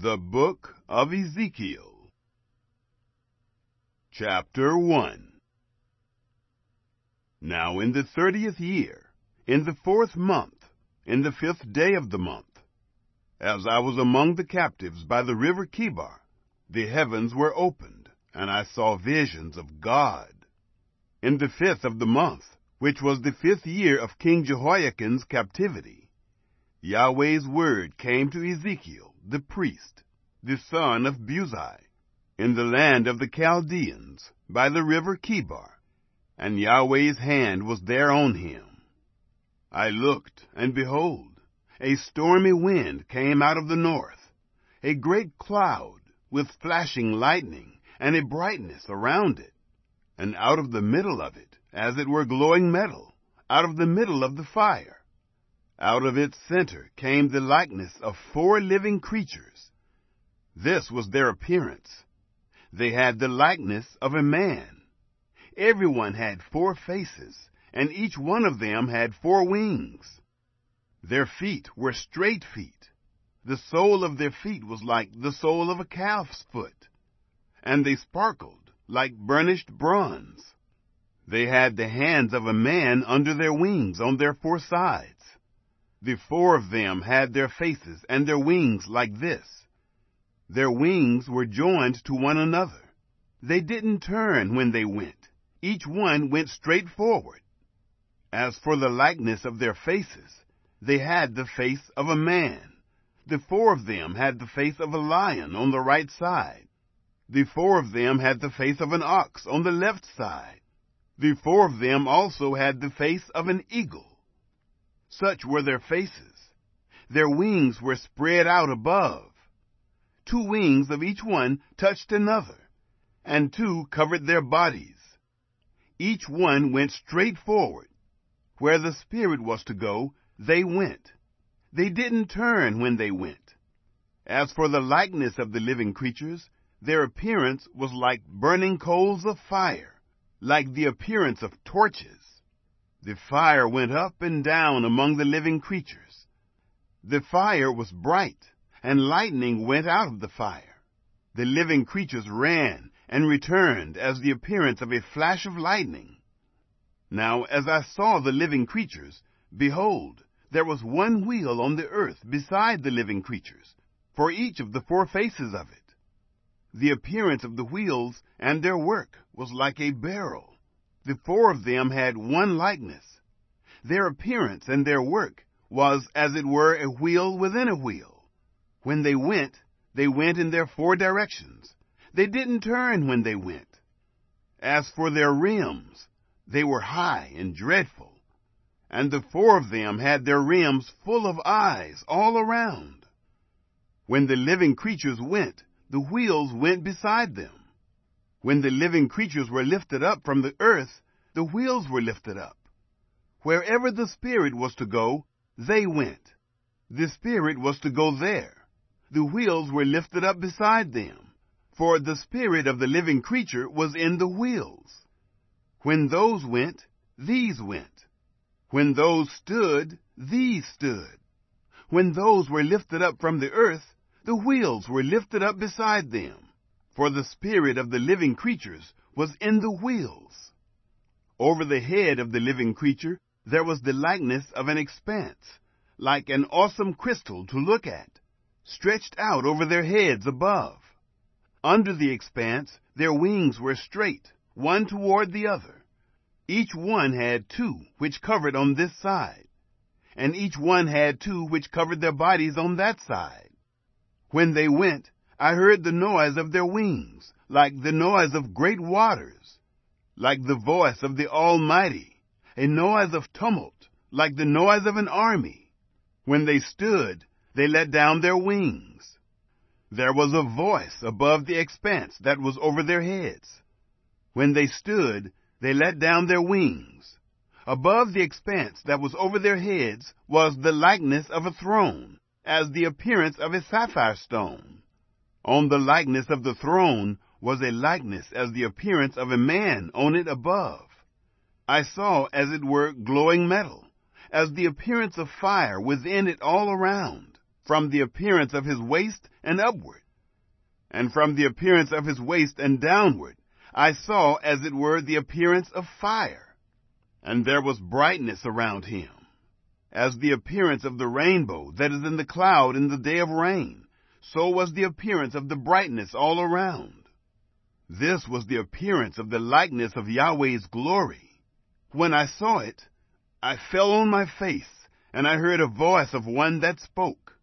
The Book of Ezekiel, Chapter 1. Now in the 30th year, in the 4th month, in the 5th day of the month, as I was among the captives by the river Chebar, the heavens were opened, and I saw visions of God. In the 5th of the month, which was the 5th year of King Jehoiakim's captivity, Yahweh's word came to Ezekiel, the priest, the son of Buzi, in the land of the Chaldeans, by the river Chebar, and Yahweh's hand was there on him. I looked, and behold, a stormy wind came out of the north, a great cloud, with flashing lightning, and a brightness around it, and out of the middle of it, as it were glowing metal, out of the middle of the fire, out of its center came the likeness of 4 living creatures. This was their appearance. They had the likeness of a man. Everyone had 4 faces, and each one of them had 4 wings. Their feet were straight feet. The sole of their feet was like the sole of a calf's foot, and they sparkled like burnished bronze. They had the hands of a man under their wings on their 4 sides. The 4 of them had their faces and their wings like this. Their wings were joined to one another. They didn't turn when they went. Each one went straight forward. As for the likeness of their faces, they had the face of a man. The 4 of them had the face of a lion on the right side. The 4 of them had the face of an ox on the left side. The 4 of them also had the face of an eagle. Such were their faces. Their wings were spread out above. 2 wings of each one touched another, and 2 covered their bodies. Each one went straight forward. Where the Spirit was to go, they went. They didn't turn when they went. As for the likeness of the living creatures, their appearance was like burning coals of fire, like the appearance of torches. The fire went up and down among the living creatures. The fire was bright, and lightning went out of the fire. The living creatures ran and returned as the appearance of a flash of lightning. Now as I saw the living creatures, behold, there was one wheel on the earth beside the living creatures, for each of the 4 faces of it. The appearance of the wheels and their work was like a barrel. The 4 of them had one likeness. Their appearance and their work was as it were a wheel within a wheel. When they went in their 4 directions. They didn't turn when they went. As for their rims, they were high and dreadful. And the 4 of them had their rims full of eyes all around. When the living creatures went, the wheels went beside them. When the living creatures were lifted up from the earth, the wheels were lifted up. Wherever the Spirit was to go, they went. The Spirit was to go there. The wheels were lifted up beside them, for the spirit of the living creature was in the wheels. When those went, these went. When those stood, these stood. When those were lifted up from the earth, the wheels were lifted up beside them. For the spirit of the living creatures was in the wheels. Over the head of the living creature there was the likeness of an expanse, like an awesome crystal to look at, stretched out over their heads above. Under the expanse their wings were straight, one toward the other. Each one had 2 which covered on this side, and each one had 2 which covered their bodies on that side. When they went, I heard the noise of their wings, like the noise of great waters, like the voice of the Almighty, a noise of tumult, like the noise of an army. When they stood, they let down their wings. There was a voice above the expanse that was over their heads. When they stood, they let down their wings. Above the expanse that was over their heads was the likeness of a throne, as the appearance of a sapphire stone. On the likeness of the throne was a likeness as the appearance of a man on it above. I saw as it were glowing metal, as the appearance of fire within it all around. from the appearance of his waist and upward. And from the appearance of his waist and downward, I saw as it were the appearance of fire. And there was brightness around him, as the appearance of the rainbow that is in the cloud in the day of rain. So was the appearance of the brightness all around. This was the appearance of the likeness of Yahweh's glory. When I saw it, I fell on my face, and I heard a voice of one that spoke.